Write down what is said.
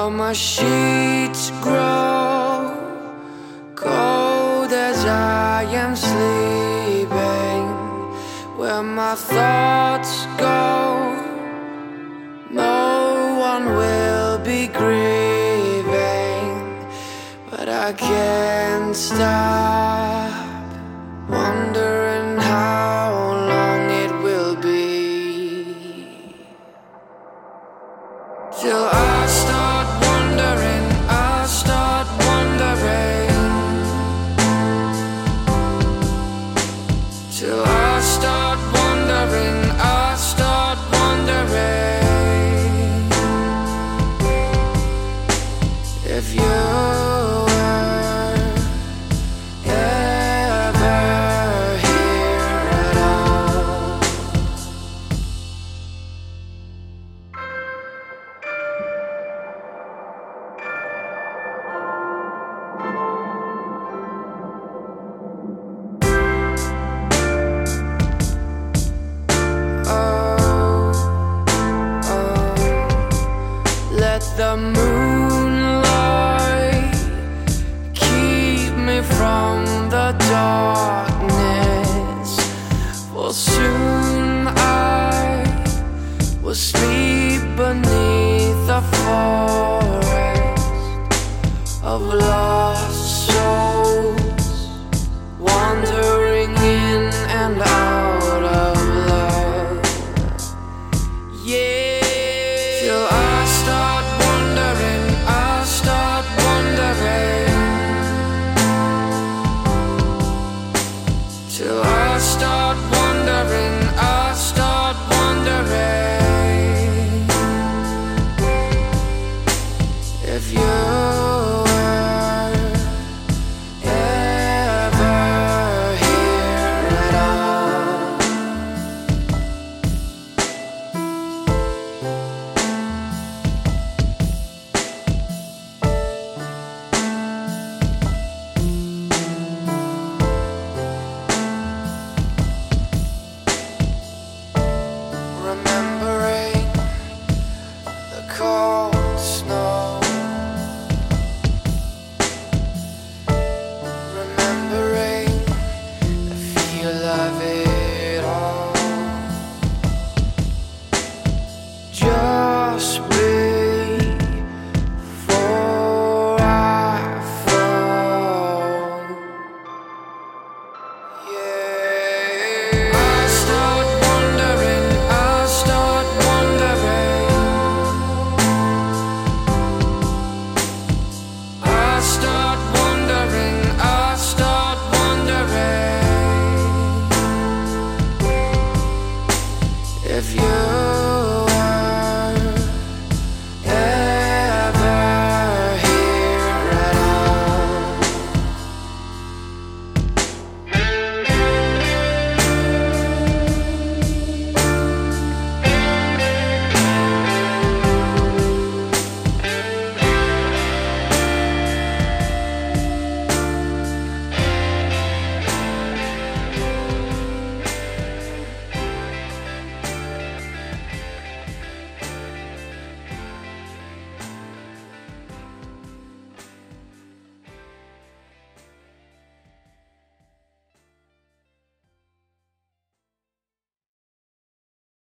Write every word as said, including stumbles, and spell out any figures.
My sheets grow cold as I am sleeping. Where my thoughts go, no one will be grieving. But I can't stop wondering how long it will be till I start wondering, I start wondering, till I start wondering, I start wondering if you were ever here at all. Let the moonlight keep me from the darkness, for soon I will sleep beneath the forest of lost souls, wander